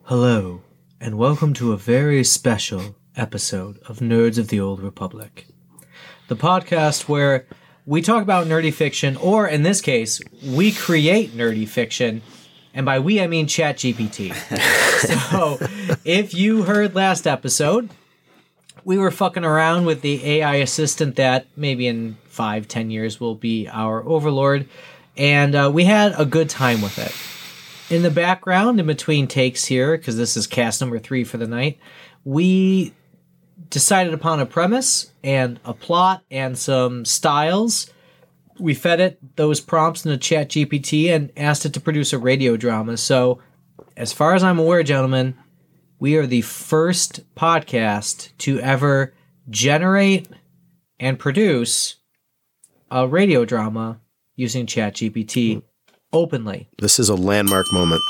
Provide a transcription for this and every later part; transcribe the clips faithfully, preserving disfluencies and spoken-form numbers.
Hello, and welcome to a very special episode of Nerds of the Old Republic, the podcast where we talk about nerdy fiction, or in this case, we create nerdy fiction, and by we I mean ChatGPT. So, if you heard last episode, we were fucking around with the A I assistant that maybe in five, ten years will be our overlord, and uh, we had a good time with it. In the background, in between takes here, because this is cast number three for the night, we decided upon a premise and a plot and some styles. We fed it those prompts into ChatGPT and asked it to produce a radio drama. So, as far as I'm aware, gentlemen, we are the first podcast to ever generate and produce a radio drama using ChatGPT openly. This is a landmark moment.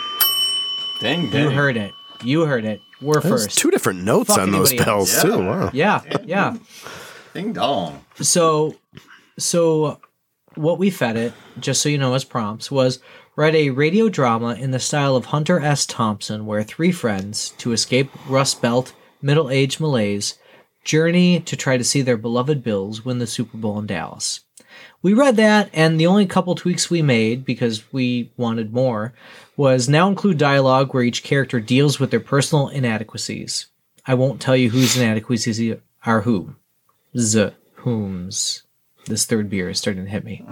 Dang, dang. You heard it. You heard it. We're There's first. two different notes Fuck on those anybody bells, else. too. Yeah. Wow. Yeah, yeah. Ding dong. So, so what we fed it, just so you know, as prompts, was write a radio drama in the style of Hunter S. Thompson, where three friends, to escape Rust Belt middle-aged malaise, journey to try to see their beloved Bills win the Super Bowl in Dallas. We read that, and the only couple tweaks we made, because we wanted more, was now include dialogue where each character deals with their personal inadequacies. I won't tell you whose inadequacies are who. Z. Whom's. This third beer is starting to hit me.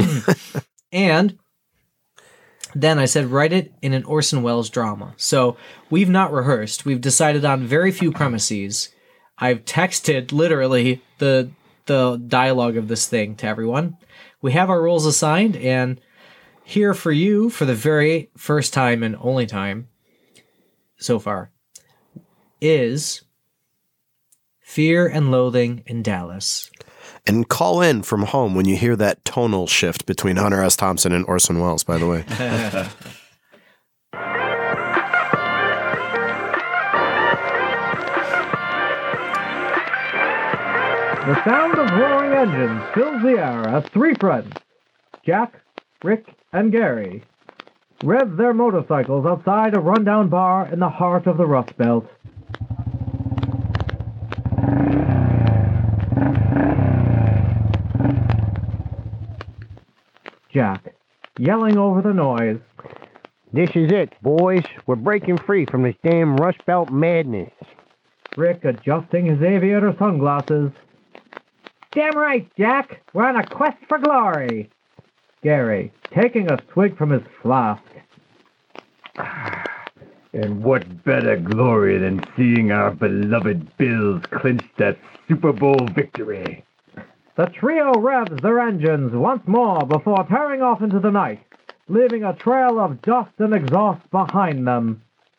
And then I said, write it in an Orson Welles drama. So we've not rehearsed. We've decided on very few premises. I've texted, literally, the the dialogue of this thing to everyone. We have our roles assigned, and here for you, for the very first time and only time so far, is Fear and Loathing in Dallas. And call in from home when you hear that tonal shift between Hunter S. Thompson and Orson Welles, by the way. The sound of roaring engines fills the air as three friends, Jack, Rick, and Gary, rev their motorcycles outside a rundown bar in the heart of the Rust Belt. Jack, yelling over the noise. This is it, boys. We're breaking free from this damn Rust Belt madness. Rick adjusting his aviator sunglasses. Damn right, Jack. We're on a quest for glory. Gary, taking a swig from his flask. And what better glory than seeing our beloved Bills clinch that Super Bowl victory? The trio revs their engines once more before tearing off into the night, leaving a trail of dust and exhaust behind them.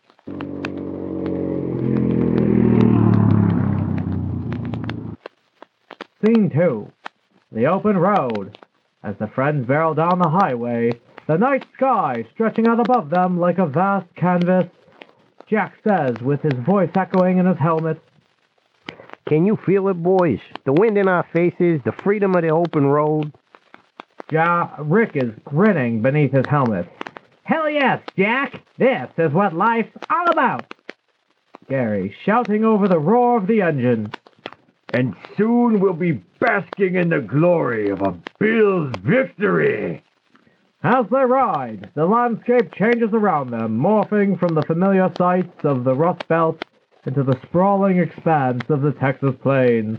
Scene two. The open road. As the friends barrel down the highway, the night sky stretching out above them like a vast canvas, Jack says with his voice echoing in his helmet, Can you feel it, boys? The wind in our faces, the freedom of the open road. Ja- Rick is grinning beneath his helmet. Hell yes, Jack! This is what life's all about! Gary shouting over the roar of the engine. And soon we'll be basking in the glory of a Bills victory. As they ride, the landscape changes around them, morphing from the familiar sights of the Rust Belt into the sprawling expanse of the Texas plains.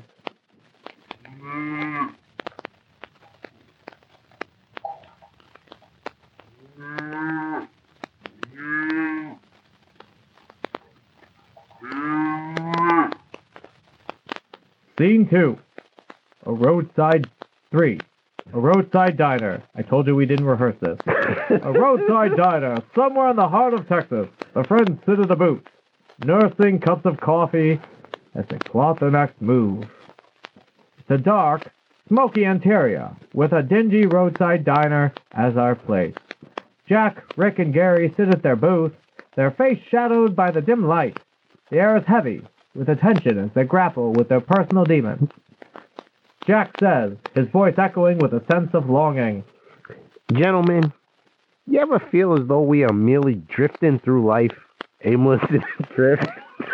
Scene two. A roadside... Three. A roadside diner. I told you we didn't rehearse this. A roadside diner, somewhere in the heart of Texas. The friends sit at a booth, nursing cups of coffee as they plot their next move. It's a dark, smoky interior, with a dingy roadside diner as our place. Jack, Rick, and Gary sit at their booth, their face shadowed by the dim light. The air is heavy, with attention as they grapple with their personal demons. Jack says, his voice echoing with a sense of longing. Gentlemen, you ever feel as though we are merely drifting through life, aimless drift.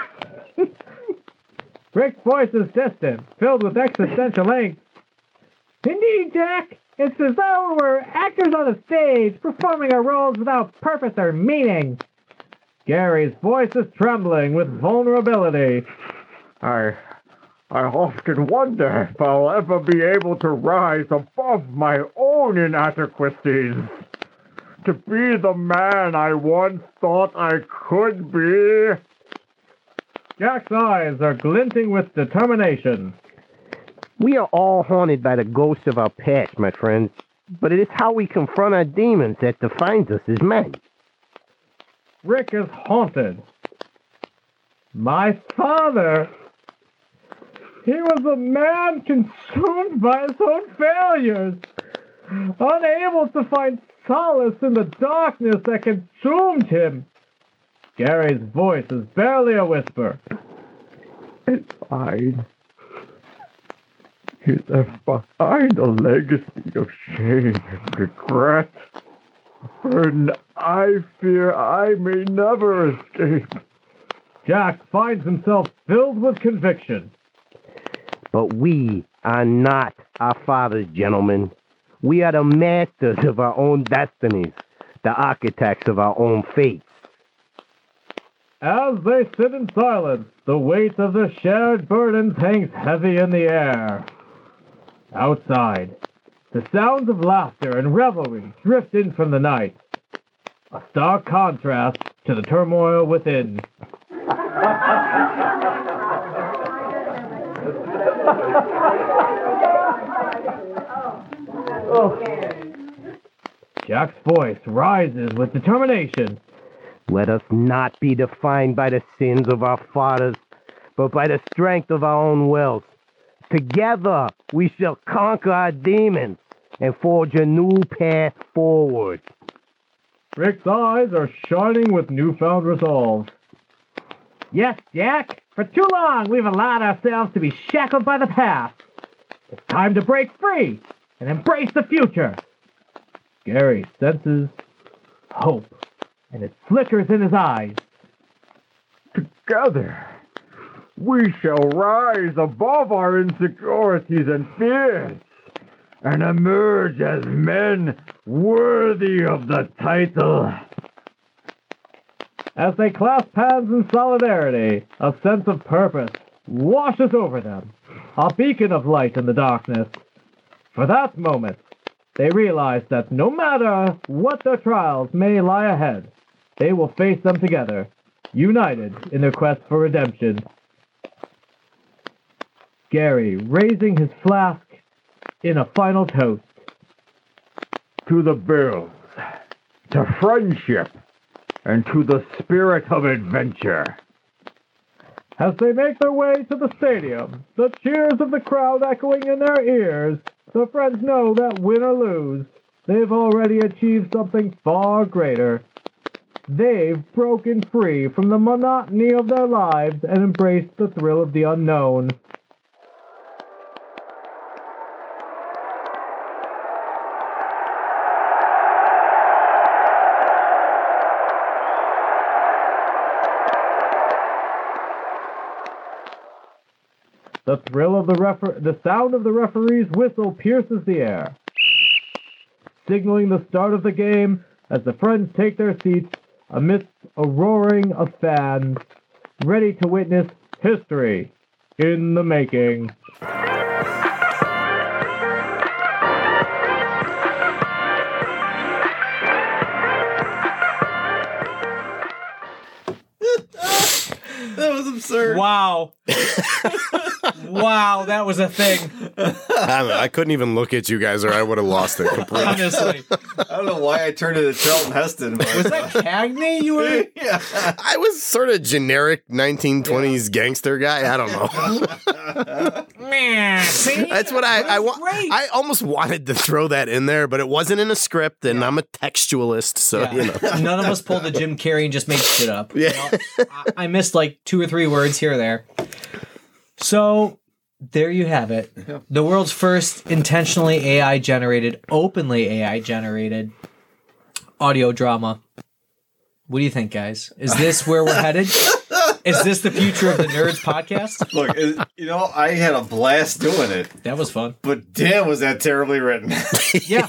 Rick's voice is distant, filled with existential angst. Indeed, Jack. It's as though we're actors on a stage, performing our roles without purpose or meaning. Gary's voice is trembling with vulnerability. I, I often wonder if I'll ever be able to rise above my own inadequacies. To be the man I once thought I could be. Jack's eyes are glinting with determination. We are all haunted by the ghosts of our past, my friends. But it is how we confront our demons that defines us as men. Rick is haunted. My father. He was a man consumed by his own failures, unable to find solace in the darkness that consumed him. Gary's voice is barely a whisper. It's fine. He left behind a legacy of shame and regret. A burden I fear I may never escape. Jack finds himself filled with conviction. But we are not our fathers, gentlemen. We are the masters of our own destinies, the architects of our own fates. As they sit in silence, the weight of their shared burdens hangs heavy in the air. Outside, the sounds of laughter and revelry drift in from the night, a stark contrast to the turmoil within. Jack's voice rises with determination. Let us not be defined by the sins of our fathers, but by the strength of our own wills. Together, we shall conquer our demons and forge a new path forward. Rick's eyes are shining with newfound resolve. Yes, Jack. For too long, we've allowed ourselves to be shackled by the past. It's time to break free and embrace the future. Gary senses hope, and it flickers in his eyes. Together, we shall rise above our insecurities and fears and emerge as men worthy of the title. As they clasp hands in solidarity, a sense of purpose washes over them, a beacon of light in the darkness. For that moment, they realize that no matter what their trials may lie ahead, they will face them together, united in their quest for redemption. Gary raising his flask in a final toast. To the bills, to friendship, and to the spirit of adventure. As they make their way to the stadium, the cheers of the crowd echoing in their ears, the friends know that win or lose, they've already achieved something far greater. They've broken free from the monotony of their lives and embraced the thrill of the unknown. The thrill of the refer- the sound of the referee's whistle pierces the air, signaling the start of the game as the friends take their seats amidst a roaring of fans, ready to witness history in the making. That was absurd. Wow. Wow, that was a thing. I don't know. I couldn't even look at you guys or I would have lost it completely. Honestly. I don't know why I turned it to Charlton Heston. But Was that Cagney you were? yeah. I was sort of generic nineteen twenties gangster guy. I don't know. Man, see? That's what I I, wa- Great. I almost wanted to throw that in there, but it wasn't in a script, and I'm a textualist, so Yeah. you know. None of us pulled the Jim Carrey and just made shit up. Yeah. You know? I, I missed like two or three words here or there. So there you have it. The world's first intentionally A I generated, openly A I generated audio drama. What do you think, guys? Is this where we're headed? Is this the future of the Nerds podcast? Look, it, you know, I had a blast doing it, That was fun. but damn, was that terribly written. Yeah.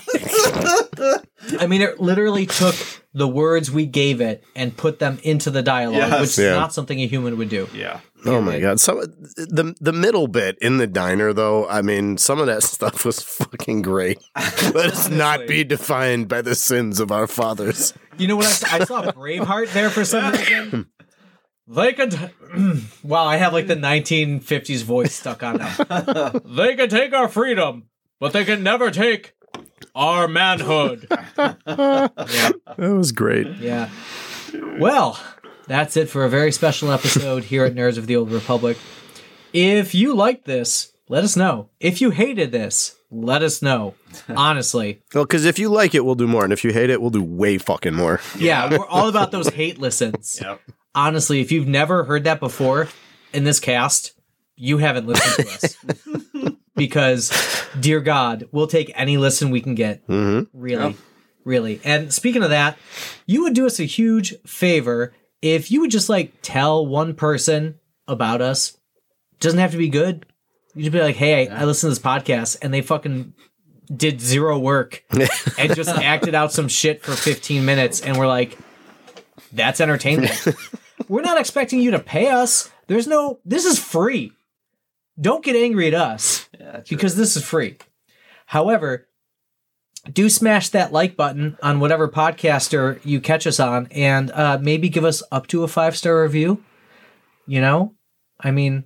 I mean, it literally took the words we gave it and put them into the dialogue, Yes. which is Yeah. not something a human would do. Yeah. Oh my god! Some the the middle bit in the diner, though. I mean, some of that stuff was fucking great. Let us not be defined by the sins of our fathers. You know what? I saw, I saw Braveheart there for some reason. They could. Wow, I have like the nineteen fifties voice stuck on now. They can take our freedom, but they can never take our manhood. Yeah. That was great. Yeah. Well, that's it for a very special episode here at Nerds of the Old Republic. If you liked this, let us know. If you hated this, let us know. Honestly. Well, because if you like it, we'll do more, and if you hate it, we'll do way fucking more. Yeah, we're all about those hate listens. Yep. Honestly, if you've never heard that before in this cast, you haven't listened to us. Because, dear God, we'll take any listen we can get. Mm-hmm. Really. Yep. Really. And speaking of that, you would do us a huge favor if you would just like tell one person about us. Doesn't have to be good. You just be like, hey, I, I listen to this podcast, and they fucking did zero work and just acted out some shit for fifteen minutes, and we're like, that's entertainment. We're not expecting you to pay us. There's no, this is free. Don't get angry at us Yeah, because this is free. However, do smash that like button on whatever podcaster you catch us on, and uh, maybe give us up to a five-star review. You know? I mean,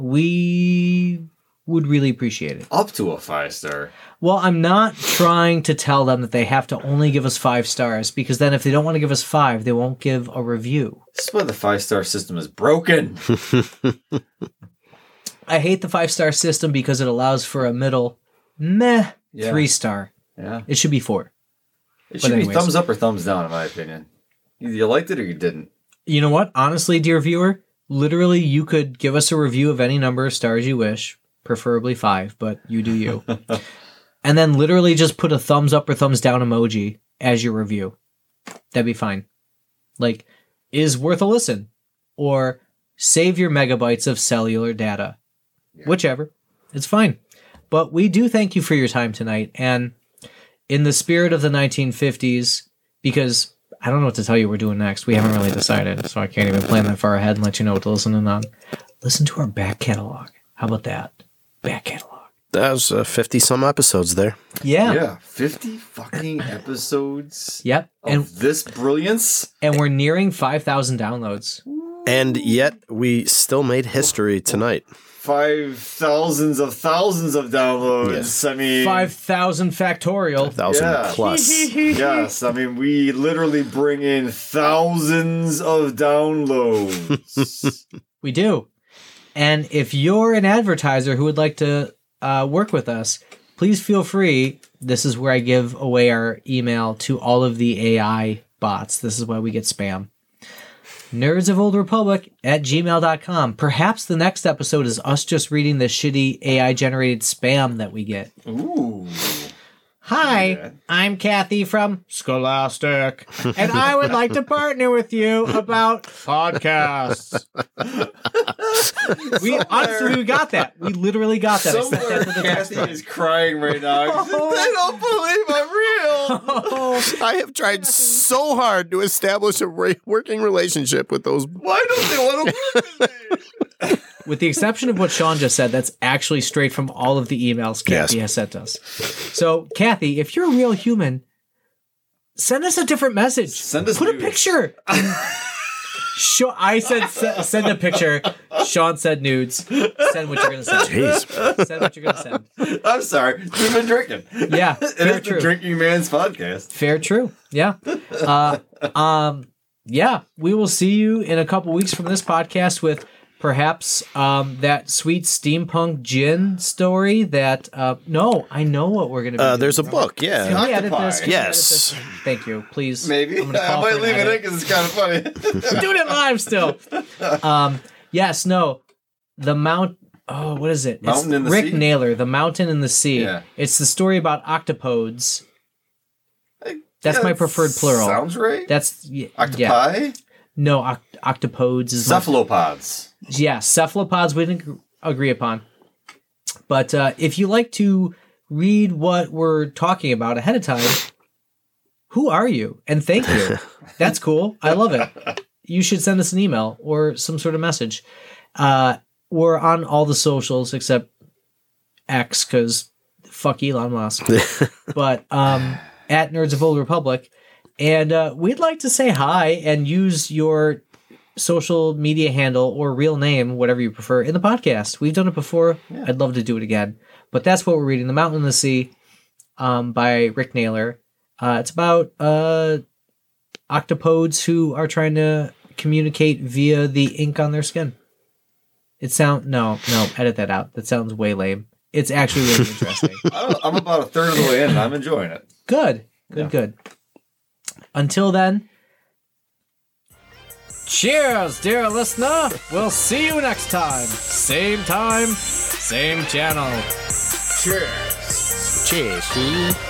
we would really appreciate it. Up to a five star. Well, I'm not trying to tell them that they have to only give us five stars, because then if they don't want to give us five, they won't give a review. This is why the five star system is broken. I hate the five-star system because it allows for a middle meh Yeah. three-star. Yeah. It should be four. It should But be anyways. thumbs up or thumbs down, in my opinion. Either you liked it or you didn't. You know what? Honestly, dear viewer, literally you could give us a review of any number of stars you wish, preferably five, but you do you. And then literally just put a thumbs up or thumbs down emoji as your review. That'd be fine. Like, is worth a listen. Or save your megabytes of cellular data. Whichever. It's fine. But we do thank you for your time tonight. And in the spirit of the nineteen fifties, because I don't know what to tell you we're doing next. We haven't really decided, so I can't even plan that far ahead and let you know what to listen in on. Listen to our back catalog. How about that? Back catalog. That was uh, fifty some episodes there. Yeah. Yeah. fifty fucking episodes Yep. of And this brilliance. and we're nearing five thousand downloads. And yet we still made history tonight. Five thousands of thousands of downloads. Yes. I mean, five thousand factorial. Thousand Yeah. plus. Yes, I mean, we literally bring in thousands of downloads. We do. And if you're an advertiser who would like to uh, work with us, please feel free. This is where I give away our email to all of the A I bots. This is why we get spam. Nerds of Old Republic at gmail dot com. Perhaps the next episode is us just reading the shitty A I generated spam that we get. Ooh. Hi, Yeah. I'm Kathy from Scholastic, and I would like to partner with you about podcasts. We honestly, we got that. We literally got that. I sent that Somewhere to the text Kathy is crying right now. They don't believe I'm real. Oh, I have tried so hard to establish a ra- working relationship with those. Why don't they want to work with me? with the exception of what Sean just said, that's actually straight from all of the emails Kathy Yes. has sent us. So, Kathy, if you're a real human, send us a different message. Send us Put a nudes. picture. Sure, I said se- send a picture. Sean said nudes. Send what you're gonna send. Jeez. Send what you're gonna send. I'm sorry. We've been drinking. Yeah, It fair is the true. Drinking Man's podcast. Fair true. Yeah. Uh, um. Yeah. We will see you in a couple weeks from this podcast with perhaps um that sweet steampunk gin story. That uh no, I know what we're gonna be. Uh, doing. there's a book, Can yeah. we edit this? Can we edit Yes. this? Thank you. Please. Maybe. I'm gonna I call might for an leave it in edit. because it's kind of funny. We're doing it live still. Um. Yes. No. The Mount. Oh, what is it? Mountain it's in the Rick Sea? Naylor, The Mountain in the Sea. Yeah. It's the story about octopodes. That's Yeah, my that preferred plural. Sounds right. That's y- Octopi? Yeah. No, oct- octopodes is my- Cephalopods. yeah, cephalopods we didn't ag- agree upon. But uh, if you like to read what we're talking about ahead of time, who are you? And thank you. That's cool. I love it. You should send us an email or some sort of message. Uh, we're on all the socials except X because fuck Elon Musk. But um, at Nerds of Old Republic. And uh, we'd like to say hi and use your social media handle or real name, whatever you prefer, in the podcast. We've done it before. Yeah. I'd love to do it again. But that's what we're reading. The Mountain and the Sea um, by Rick Naylor. Uh, it's about uh, octopodes who are trying to communicate via the ink on their skin. It sound no, no, edit that out. That sounds way lame. It's actually really interesting. I don't, I'm about a third of the way in and I'm enjoying it. Good. Good, yeah. good. Until then, cheers, dear listener. We'll see you next time. Same time, same channel. Cheers. Cheers.